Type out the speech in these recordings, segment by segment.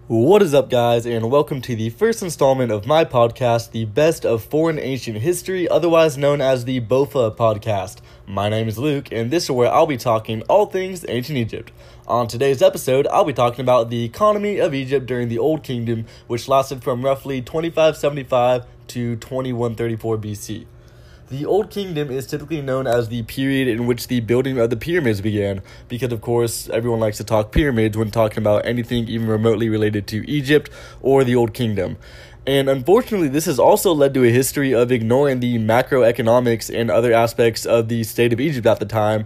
What is up, guys, and welcome to the first installment of my podcast, The Best of Foreign Ancient History, otherwise known as the BOFA podcast. My name is Luke, and this is where I'll be talking all things ancient Egypt. On today's episode, I'll be talking about the economy of Egypt during the Old Kingdom, which lasted from roughly 2575 to 2134 BC. The Old Kingdom is typically known as the period in which the building of the pyramids began, because of course everyone likes to talk pyramids when talking about anything even remotely related to Egypt or the Old Kingdom. And unfortunately, this has also led to a history of ignoring the macroeconomics and other aspects of the state of Egypt at the time,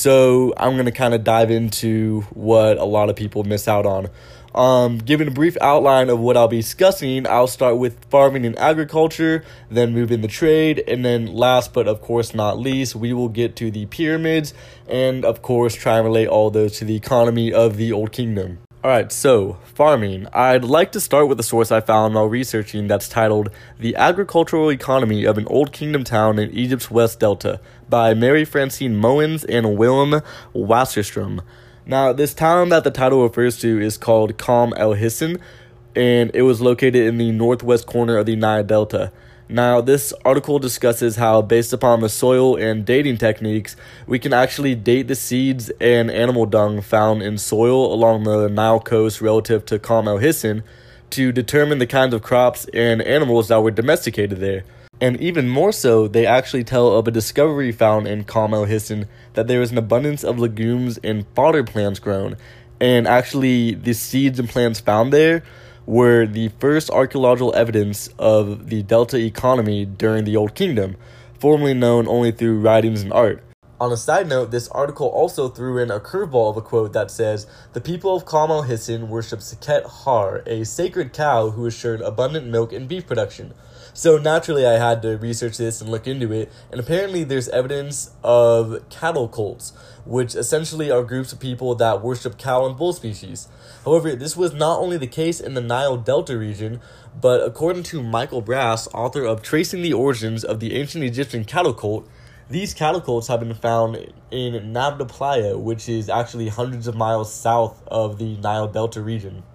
so I'm going to kind of dive into what a lot of people miss out on. Given a brief outline of what I'll be discussing, I'll start with farming and agriculture, then move into trade, and then last but of course not least, we will get to the pyramids, and of course try and relate all those to the economy of the Old Kingdom. Alright, so, farming. I'd like to start with a source I found while researching that's titled The Agricultural Economy of an Old Kingdom Town in Egypt's West Delta by Mary Francine Mowins and Willem Wasserstrom. Now, this town that the title refers to is called Qom el-Hisn, and it was located in the northwest corner of the Nile Delta. Now, this article discusses how, based upon the soil and dating techniques, we can actually date the seeds and animal dung found in soil along the Nile coast relative to Qom el-Hisn to determine the kinds of crops and animals that were domesticated there. And even more so, they actually tell of a discovery found in Qom el-Hisn that there is an abundance of legumes and fodder plants grown. And actually, the seeds and plants found there were the first archaeological evidence of the Delta economy during the Old Kingdom, formerly known only through writings and art. On a side note, this article also threw in a curveball of a quote that says, "The people of Qom el-Hisn worship Sekhet Har, a sacred cow who assured abundant milk and beef production." So naturally, I had to research this and look into it, and apparently there's evidence of cattle cults, which essentially are groups of people that worship cow and bull species. However, this was not only the case in the Nile Delta region, but according to Michael Brass, author of Tracing the Origins of the Ancient Egyptian Cattle Cult, these cattle cults have been found in Nabda Playa, which is actually hundreds of miles south of the Nile Delta region.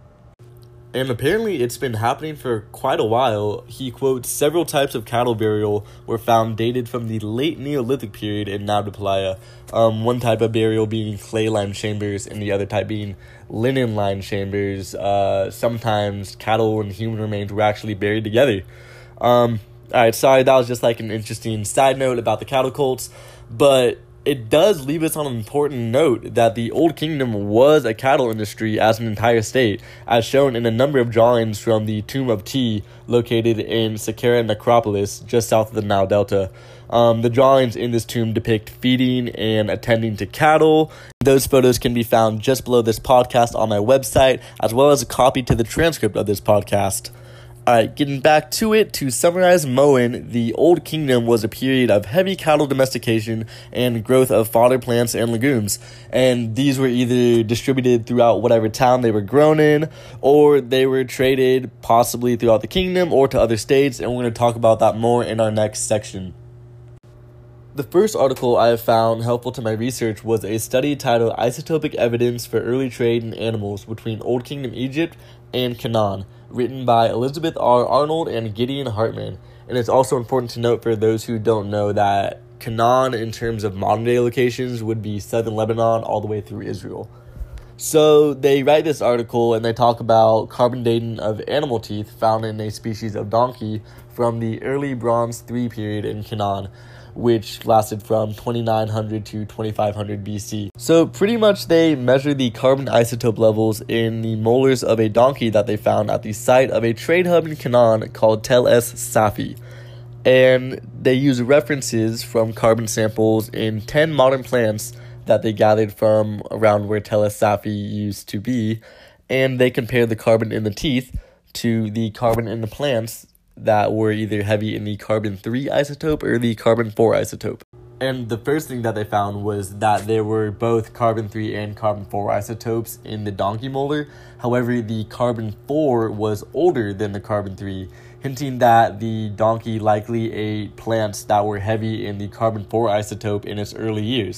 And apparently it's been happening for quite a while. He quotes, "Several types of cattle burial were found dated from the late Neolithic period in Nabda Playa. One type of burial being clay-lined chambers and the other type being linen-lined chambers. Sometimes cattle and human remains were actually buried together." Alright, sorry, that was just like an interesting side note about the cattle cults, but it does leave us on an important note that the Old Kingdom was a cattle industry as an entire state, as shown in a number of drawings from the Tomb of Ti, located in Saqqara Necropolis, just south of the Nile Delta. The drawings in this tomb depict feeding and attending to cattle. Those photos can be found just below this podcast on my website, as well as a copy to the transcript of this podcast. Alright, getting back to it, to summarize Moen, the Old Kingdom was a period of heavy cattle domestication and growth of fodder plants and legumes, and these were either distributed throughout whatever town they were grown in, or they were traded possibly throughout the kingdom or to other states, and we're going to talk about that more in our next section. The first article I have found helpful to my research was a study titled Isotopic Evidence for Early Trade in Animals Between Old Kingdom Egypt and Canaan, written by Elizabeth R. Arnold and Gideon Hartman. And it's also important to note for those who don't know that Canaan, in terms of modern-day locations, would be southern Lebanon all the way through Israel. So they write this article and they talk about carbon dating of animal teeth found in a species of donkey from the early Bronze III period in Canaan, which lasted from 2900 to 2500 BC. So pretty much they measure the carbon isotope levels in the molars of a donkey that they found at the site of a trade hub in Canaan called Tel Es Safi. And they use references from carbon samples in 10 modern plants that they gathered from around where Tel Es Safi used to be, and they compared the carbon in the teeth to the carbon in the plants that were either heavy in the carbon-3 isotope or the carbon-4 isotope. And the first thing that they found was that there were both carbon-3 and carbon-4 isotopes in the donkey molar. However, the carbon-4 was older than the carbon-3, hinting that the donkey likely ate plants that were heavy in the carbon-4 isotope in its early years.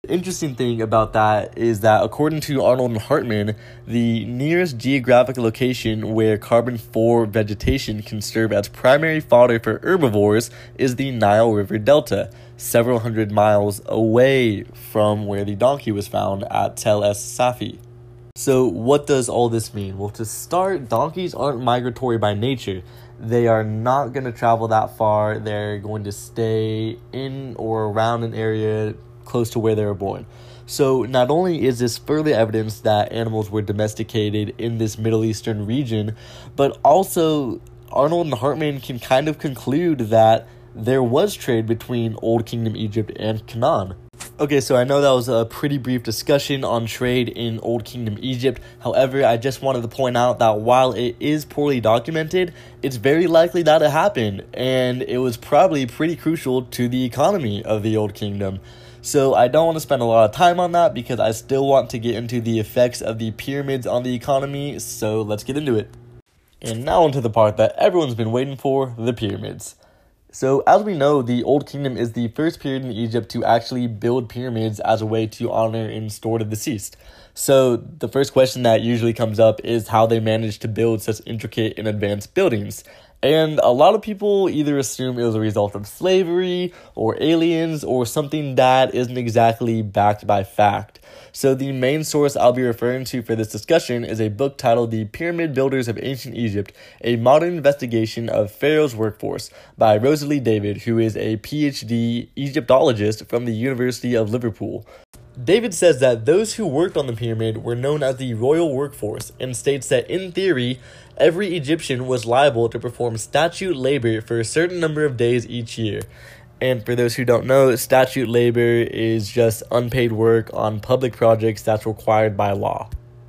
The interesting thing about that is that according to Arnold and Hartman, the nearest geographic location where carbon-4 vegetation can serve as primary fodder for herbivores is the Nile River Delta, several hundred miles away from where the donkey was found at Tel Es Safi. So what does all this mean? Well, to start, donkeys aren't migratory by nature. They are not going to travel that far. They're going to stay in or around an area close to where they were born. So not only is this further evidence that animals were domesticated in this Middle Eastern region, but also Arnold and Hartman can kind of conclude that there was trade between Old Kingdom Egypt and Canaan. Okay, so I know that was a pretty brief discussion on trade in Old Kingdom Egypt. However, I just wanted to point out that while it is poorly documented, it's very likely that it happened, and it was probably pretty crucial to the economy of the Old Kingdom. So I don't want to spend a lot of time on that because I still want to get into the effects of the pyramids on the economy, so let's get into it. And now onto the part that everyone's been waiting for, the pyramids. So as we know, the Old Kingdom is the first period in Egypt to actually build pyramids as a way to honor and store the deceased. So the first question that usually comes up is how they managed to build such intricate and advanced buildings. And a lot of people either assume it was a result of slavery or aliens or something that isn't exactly backed by fact. So the main source I'll be referring to for this discussion is a book titled The Pyramid Builders of Ancient Egypt, A Modern Investigation of Pharaoh's Workforce by Rosalie David, who is a PhD Egyptologist from the University of Liverpool. David says that those who worked on the pyramid were known as the royal workforce and states that in theory, every Egyptian was liable to perform statute labor for a certain number of days each year. And for those who don't know, statute labor is just unpaid work on public projects that's required by law.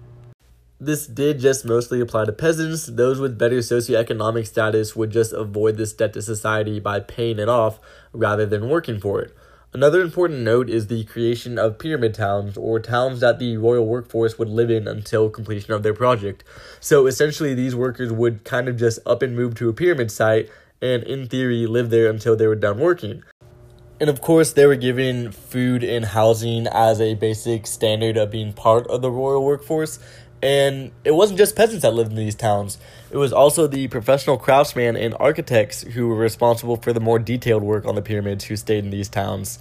This did just mostly apply to peasants. Those with better socioeconomic status would just avoid this debt to society by paying it off rather than working for it. Another important note is the creation of pyramid towns, or towns that the royal workforce would live in until completion of their project. So essentially, these workers would kind of just up and move to a pyramid site and, in theory, live there until they were done working. And of course, they were given food and housing as a basic standard of being part of the royal workforce. And it wasn't just peasants that lived in these towns. It was also the professional craftsmen and architects who were responsible for the more detailed work on the pyramids who stayed in these towns.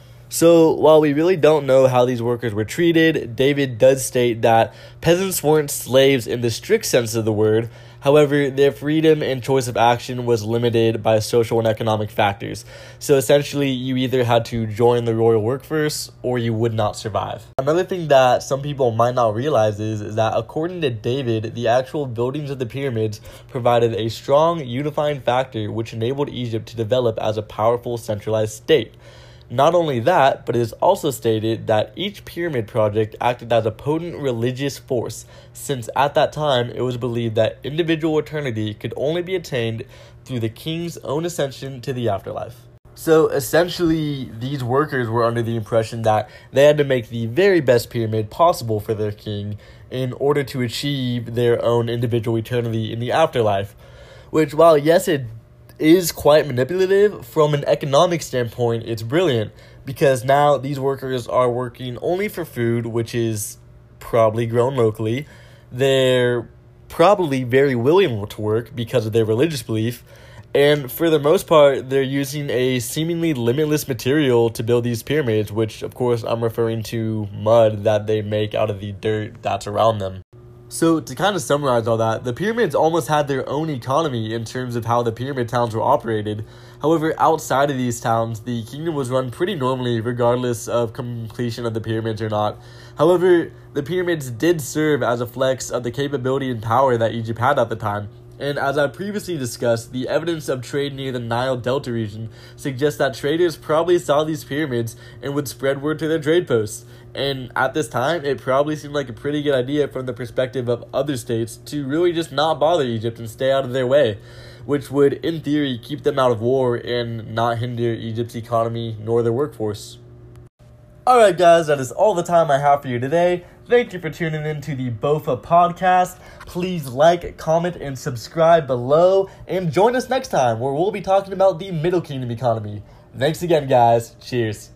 So while we really don't know how these workers were treated, David does state that peasants weren't slaves in the strict sense of the word. However, their freedom and choice of action was limited by social and economic factors. So essentially, you either had to join the royal workforce or you would not survive. Another thing that some people might not realize is that according to David, the actual buildings of the pyramids provided a strong unifying factor which enabled Egypt to develop as a powerful centralized state. Not only that, but it is also stated that each pyramid project acted as a potent religious force, since at that time it was believed that individual eternity could only be attained through the king's own ascension to the afterlife. So essentially, these workers were under the impression that they had to make the very best pyramid possible for their king in order to achieve their own individual eternity in the afterlife, which, while yes, it is quite manipulative, from an economic standpoint, it's brilliant, because now these workers are working only for food, which is probably grown locally. They're probably very willing to work because of their religious belief, and for the most part, they're using a seemingly limitless material to build these pyramids, which of course I'm referring to mud that they make out of the dirt that's around them. So to kind of summarize all that, the pyramids almost had their own economy in terms of how the pyramid towns were operated. However, outside of these towns, the kingdom was run pretty normally regardless of completion of the pyramids or not. However, the pyramids did serve as a flex of the capability and power that Egypt had at the time. And as I previously discussed, the evidence of trade near the Nile Delta region suggests that traders probably saw these pyramids and would spread word to their trade posts. And at this time, it probably seemed like a pretty good idea from the perspective of other states to really just not bother Egypt and stay out of their way, which would, in theory, keep them out of war and not hinder Egypt's economy nor their workforce. Alright guys, that is all the time I have for you today. Thank you for tuning in to the BOFA podcast. Please like, comment, and subscribe below. And join us next time where we'll be talking about the Middle Kingdom economy. Thanks again, guys. Cheers.